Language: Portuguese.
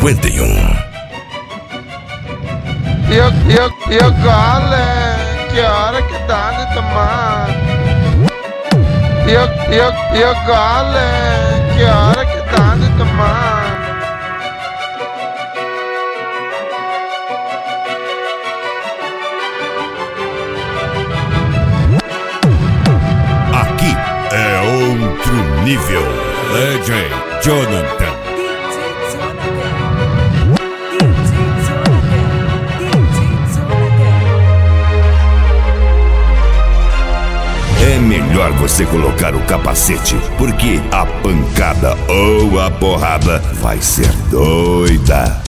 E agora, que hora que tá de tomar? E agora, que hora que tá de tomar? Aqui é outro nível. DJ Jonathan. É melhor você colocar o capacete, porque a pancada ou a porrada vai ser doida.